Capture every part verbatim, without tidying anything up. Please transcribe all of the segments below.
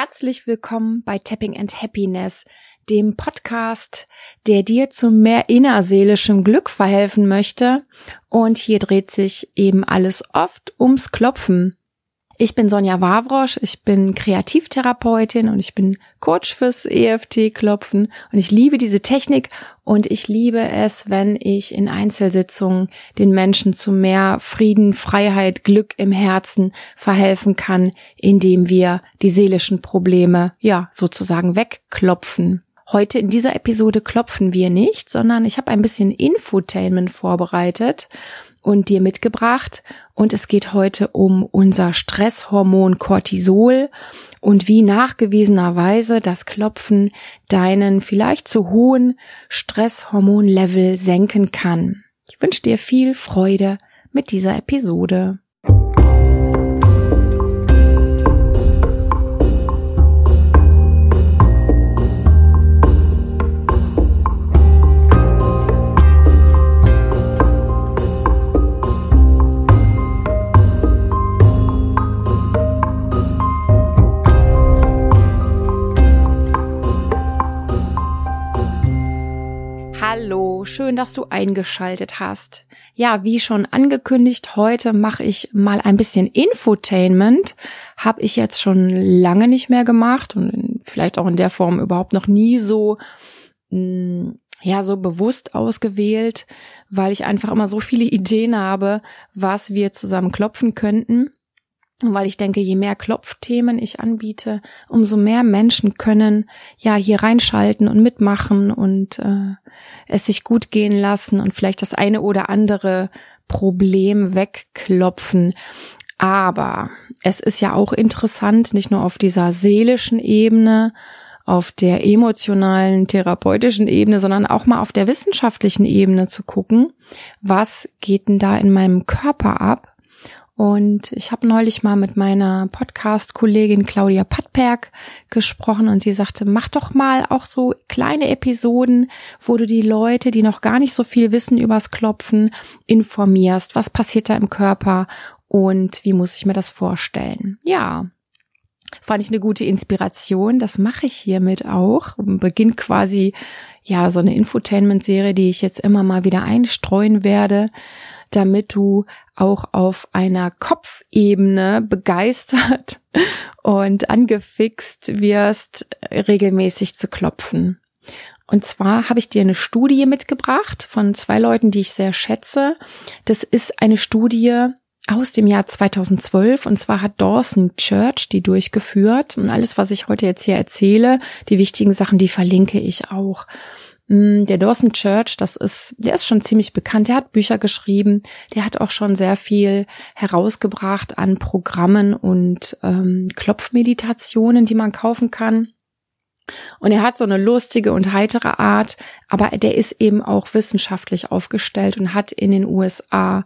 Herzlich willkommen bei Tapping and Happiness, dem Podcast, der dir zu mehr innerseelischem Glück verhelfen möchte. Und hier dreht sich eben alles oft ums Klopfen. Ich bin Sonja Wawrosch, ich bin Kreativtherapeutin und ich bin Coach fürs E F T-Klopfen und ich liebe diese Technik und ich liebe es, wenn ich in Einzelsitzungen den Menschen zu mehr Frieden, Freiheit, Glück im Herzen verhelfen kann, indem wir die seelischen Probleme, ja, sozusagen wegklopfen. Heute in dieser Episode klopfen wir nicht, sondern ich habe ein bisschen Infotainment vorbereitet und dir mitgebracht. Und es geht heute um unser Stresshormon Cortisol und wie nachgewiesenerweise das Klopfen deinen vielleicht zu hohen Stresshormonlevel senken kann. Ich wünsche dir viel Freude mit dieser Episode. Hallo, schön, dass du eingeschaltet hast. Ja, wie schon angekündigt, heute mache ich mal ein bisschen Infotainment. Habe ich jetzt schon lange nicht mehr gemacht und vielleicht auch in der Form überhaupt noch nie so, ja, so bewusst ausgewählt, weil ich einfach immer so viele Ideen habe, was wir zusammen klopfen könnten. Weil ich denke, je mehr Klopfthemen ich anbiete, umso mehr Menschen können ja hier reinschalten und mitmachen und äh, es sich gut gehen lassen und vielleicht das eine oder andere Problem wegklopfen. Aber es ist ja auch interessant, nicht nur auf dieser seelischen Ebene, auf der emotionalen, therapeutischen Ebene, sondern auch mal auf der wissenschaftlichen Ebene zu gucken, was geht denn da in meinem Körper ab? Und ich habe neulich mal mit meiner Podcast-Kollegin Claudia Pattberg gesprochen und sie sagte, mach doch mal auch so kleine Episoden, wo du die Leute, die noch gar nicht so viel wissen übers Klopfen, informierst. Was passiert da im Körper und wie muss ich mir das vorstellen? Ja, fand ich eine gute Inspiration. Das mache ich hiermit auch. Beginnt quasi ja so eine Infotainment-Serie, die ich jetzt immer mal wieder einstreuen werde, damit du auch auf einer Kopfebene begeistert und angefixt wirst, regelmäßig zu klopfen. Und zwar habe ich dir eine Studie mitgebracht von zwei Leuten, die ich sehr schätze. Das ist eine Studie aus dem Jahr zweitausendzwölf und zwar hat Dawson Church die durchgeführt. Und alles, was ich heute jetzt hier erzähle, die wichtigen Sachen, die verlinke ich auch. Der Dawson Church, das ist, der ist schon ziemlich bekannt, der hat Bücher geschrieben, der hat auch schon sehr viel herausgebracht an Programmen und ähm, Klopfmeditationen, die man kaufen kann. Und er hat so eine lustige und heitere Art, aber der ist eben auch wissenschaftlich aufgestellt und hat in den U S A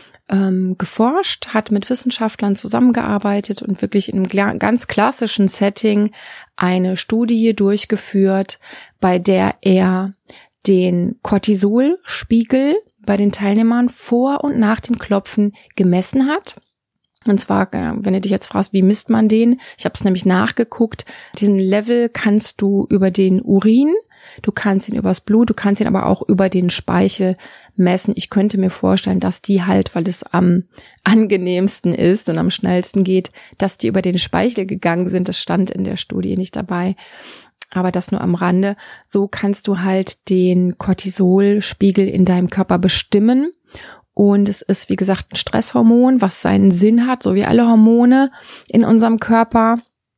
ähm, geforscht, hat mit Wissenschaftlern zusammengearbeitet und wirklich in einem ganz klassischen Setting eine Studie durchgeführt, bei der er den Cortisolspiegel bei den Teilnehmern vor und nach dem Klopfen gemessen hat. Und zwar, wenn du dich jetzt fragst, wie misst man den? Ich habe es nämlich nachgeguckt. Diesen Level kannst du über den Urin, du kannst ihn übers Blut, du kannst ihn aber auch über den Speichel messen. Ich könnte mir vorstellen, dass die halt, weil es am angenehmsten ist und am schnellsten geht, dass die über den Speichel gegangen sind. Das stand in der Studie nicht dabei. Aber das nur am Rande. So kannst du halt den Cortisolspiegel in deinem Körper bestimmen. Und es ist, wie gesagt, ein Stresshormon, was seinen Sinn hat, so wie alle Hormone in unserem Körper.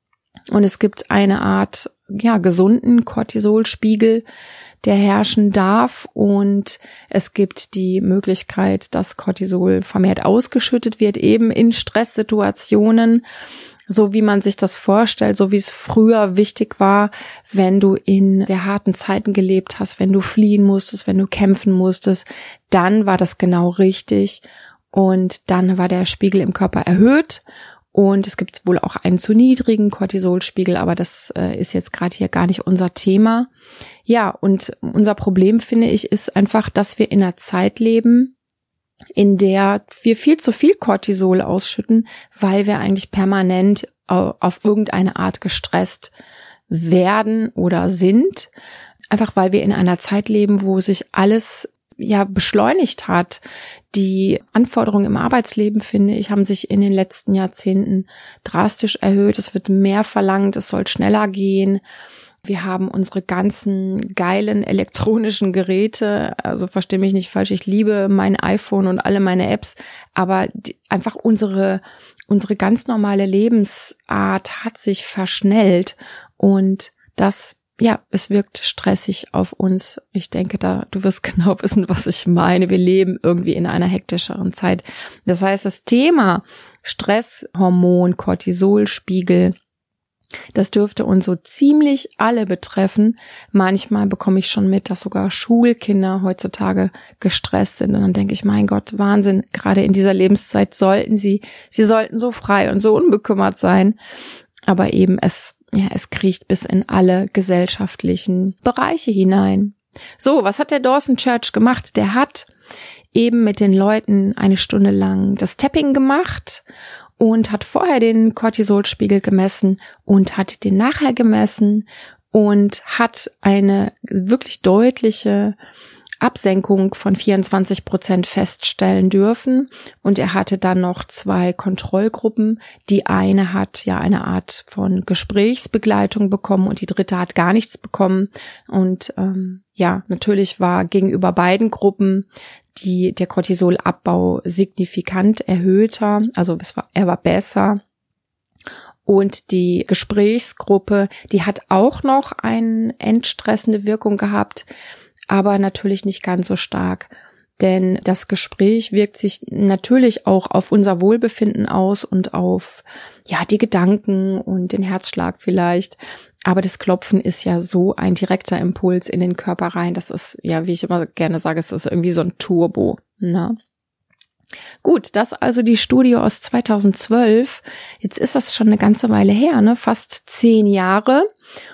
Und es gibt eine Art, ja, gesunden Cortisolspiegel, der herrschen darf. Und es gibt die Möglichkeit, dass Cortisol vermehrt ausgeschüttet wird, eben in Stresssituationen. So wie man sich das vorstellt, so wie es früher wichtig war, wenn du in sehr harten Zeiten gelebt hast, wenn du fliehen musstest, wenn du kämpfen musstest, dann war das genau richtig und dann war der Spiegel im Körper erhöht und es gibt wohl auch einen zu niedrigen Cortisolspiegel, aber das äh, ist jetzt gerade hier gar nicht unser Thema. Ja, und unser Problem, finde ich, ist einfach, dass wir in einer Zeit leben, in der wir viel zu viel Cortisol ausschütten, weil wir eigentlich permanent auf irgendeine Art gestresst werden oder sind. Einfach weil wir in einer Zeit leben, wo sich alles ja beschleunigt hat. Die Anforderungen im Arbeitsleben, finde ich, haben sich in den letzten Jahrzehnten drastisch erhöht. Es wird mehr verlangt, es soll schneller gehen. Wir haben unsere ganzen geilen elektronischen Geräte, also versteh mich nicht falsch, ich liebe mein iPhone und alle meine Apps, aber die, einfach unsere unsere ganz normale Lebensart hat sich verschnellt und das, ja, es wirkt stressig auf uns. Ich denke, da du wirst genau wissen, was ich meine. Wir leben irgendwie in einer hektischeren Zeit. Das heißt, das Thema Stresshormon, Cortisolspiegel, das dürfte uns so ziemlich alle betreffen. Manchmal bekomme ich schon mit, dass sogar Schulkinder heutzutage gestresst sind. Und dann denke ich, mein Gott, Wahnsinn, gerade in dieser Lebenszeit sollten sie, sie sollten so frei und so unbekümmert sein. Aber eben es, ja, es kriecht bis in alle gesellschaftlichen Bereiche hinein. So, was hat der Dawson Church gemacht? Der hat eben mit den Leuten eine Stunde lang das Tapping gemacht und hat vorher den Cortisolspiegel gemessen und hat den nachher gemessen und hat eine wirklich deutliche Absenkung von vierundzwanzig Prozent feststellen dürfen. Und er hatte dann noch zwei Kontrollgruppen. Die eine hat ja eine Art von Gesprächsbegleitung bekommen und die dritte hat gar nichts bekommen. Und ähm, ja, natürlich war gegenüber beiden Gruppen die der Cortisolabbau signifikant erhöhter, also es war, er war besser. Und die Gesprächsgruppe, die hat auch noch eine entstressende Wirkung gehabt, aber natürlich nicht ganz so stark. Denn das Gespräch wirkt sich natürlich auch auf unser Wohlbefinden aus und auf ja die Gedanken und den Herzschlag vielleicht. Aber das Klopfen ist ja so ein direkter Impuls in den Körper rein. Das ist, ja, wie ich immer gerne sage, es ist irgendwie so ein Turbo. Ne? Gut, das also die Studie aus zweitausendzwölf. Jetzt ist das schon eine ganze Weile her, ne? Fast zehn Jahre.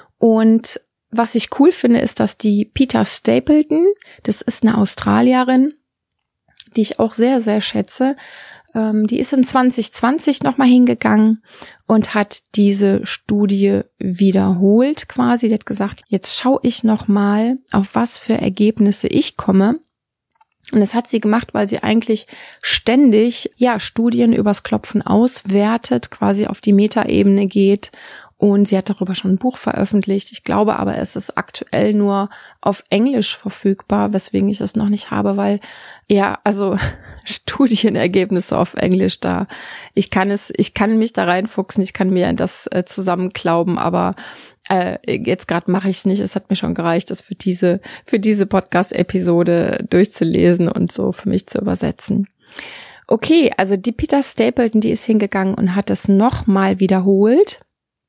Und was ich cool finde, ist, dass die Peta Stapleton, das ist eine Australierin, die ich auch sehr, sehr schätze, ähm, die ist in zwanzig zwanzig nochmal hingegangen und hat diese Studie wiederholt quasi. Die hat gesagt, jetzt schaue ich nochmal, auf was für Ergebnisse ich komme. Und das hat sie gemacht, weil sie eigentlich ständig ja Studien übers Klopfen auswertet, quasi auf die Metaebene geht. Und sie hat darüber schon ein Buch veröffentlicht. Ich glaube aber, es ist aktuell nur auf Englisch verfügbar, weswegen ich es noch nicht habe, weil, ja, also Studienergebnisse auf Englisch da. Ich kann es, ich kann mich da reinfuchsen, ich kann mir das äh, zusammenklauben, aber äh, jetzt gerade mache ich es nicht. Es hat mir schon gereicht, das für diese, für diese Podcast-Episode durchzulesen und so für mich zu übersetzen. Okay, also die Peta Stapleton, die ist hingegangen und hat es nochmal wiederholt.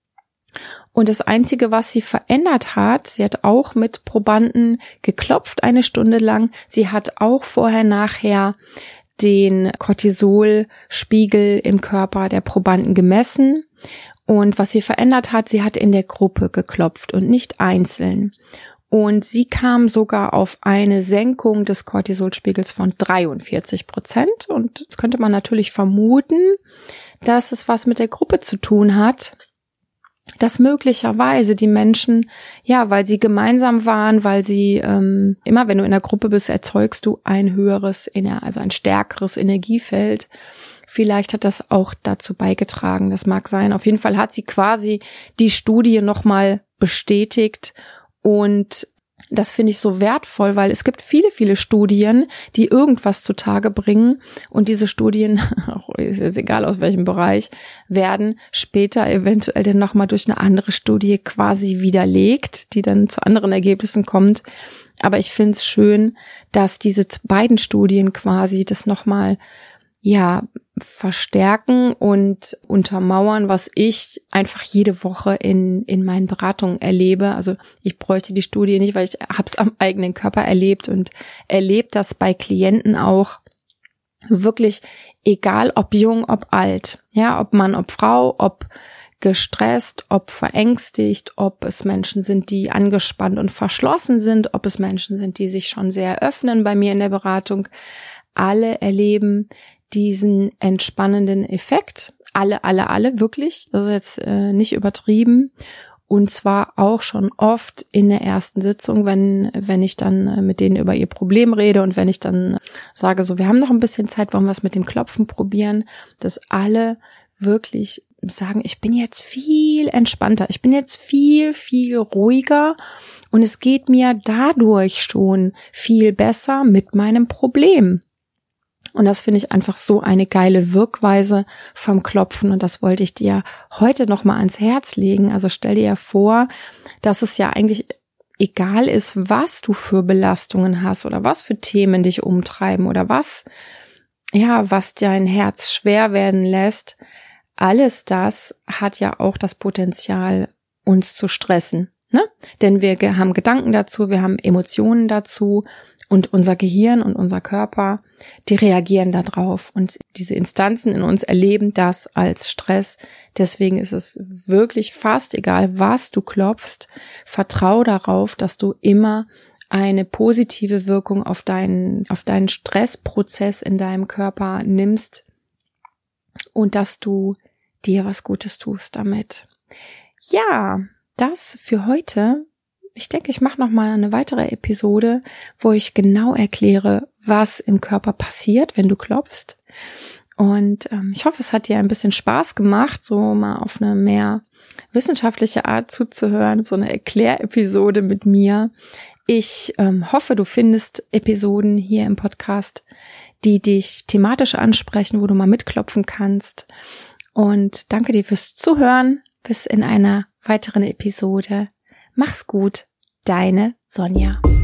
Und das Einzige, was sie verändert hat, sie hat auch mit Probanden geklopft eine Stunde lang. Sie hat auch vorher, nachher den Cortisolspiegel im Körper der Probanden gemessen. Und was sie verändert hat, sie hat in der Gruppe geklopft und nicht einzeln. Und sie kam sogar auf eine Senkung des Cortisolspiegels von dreiundvierzig Prozent. Und jetzt könnte man natürlich vermuten, dass es was mit der Gruppe zu tun hat, dass möglicherweise die Menschen, ja, weil sie gemeinsam waren, weil sie ähm, immer, wenn du in der Gruppe bist, erzeugst du ein höheres, also ein stärkeres Energiefeld. Vielleicht hat das auch dazu beigetragen, das mag sein. Auf jeden Fall hat sie quasi die Studie nochmal bestätigt und das finde ich so wertvoll, weil es gibt viele, viele Studien, die irgendwas zutage bringen und diese Studien, ist egal aus welchem Bereich, werden später eventuell dann nochmal durch eine andere Studie quasi widerlegt, die dann zu anderen Ergebnissen kommt. Aber ich finde es schön, dass diese beiden Studien quasi das nochmal ja verstärken und untermauern, was ich einfach jede Woche in in meinen Beratungen erlebe. Also ich bräuchte die Studie nicht, weil ich habe es am eigenen Körper erlebt und erlebt das bei Klienten auch. Wirklich egal, ob jung, ob alt, ja, ob Mann, ob Frau, ob gestresst, ob verängstigt, ob es Menschen sind, die angespannt und verschlossen sind, ob es Menschen sind, die sich schon sehr öffnen bei mir in der Beratung. Alle erleben diesen entspannenden Effekt. alle, alle, alle, wirklich. Das ist jetzt äh, nicht übertrieben. Und zwar auch schon oft in der ersten Sitzung, wenn wenn ich dann mit denen über ihr Problem rede und wenn ich dann sage, so, wir haben noch ein bisschen Zeit, wollen wir es mit dem Klopfen probieren, dass alle wirklich sagen, ich bin jetzt viel entspannter, ich bin jetzt viel, viel ruhiger und es geht mir dadurch schon viel besser mit meinem Problem. Und das finde ich einfach so eine geile Wirkweise vom Klopfen und das wollte ich dir heute nochmal ans Herz legen. Also stell dir ja vor, dass es ja eigentlich egal ist, was du für Belastungen hast oder was für Themen dich umtreiben oder was, ja, was dein Herz schwer werden lässt. Alles das hat ja auch das Potenzial, uns zu stressen, ne? Denn wir haben Gedanken dazu, wir haben Emotionen dazu. Und unser Gehirn und unser Körper, die reagieren da drauf. Und diese Instanzen in uns erleben das als Stress. Deswegen ist es wirklich fast egal, was du klopfst. Vertrau darauf, dass du immer eine positive Wirkung auf deinen, auf deinen Stressprozess in deinem Körper nimmst. Und dass du dir was Gutes tust damit. Ja, das für heute. Ich denke, ich mache noch mal eine weitere Episode, wo ich genau erkläre, was im Körper passiert, wenn du klopfst. Und ähm, ich hoffe, es hat dir ein bisschen Spaß gemacht, so mal auf eine mehr wissenschaftliche Art zuzuhören, so eine Erklärepisode mit mir. Ich ähm, hoffe, du findest Episoden hier im Podcast, die dich thematisch ansprechen, wo du mal mitklopfen kannst. Und danke dir fürs Zuhören. Bis in einer weiteren Episode. Mach's gut, deine Sonja.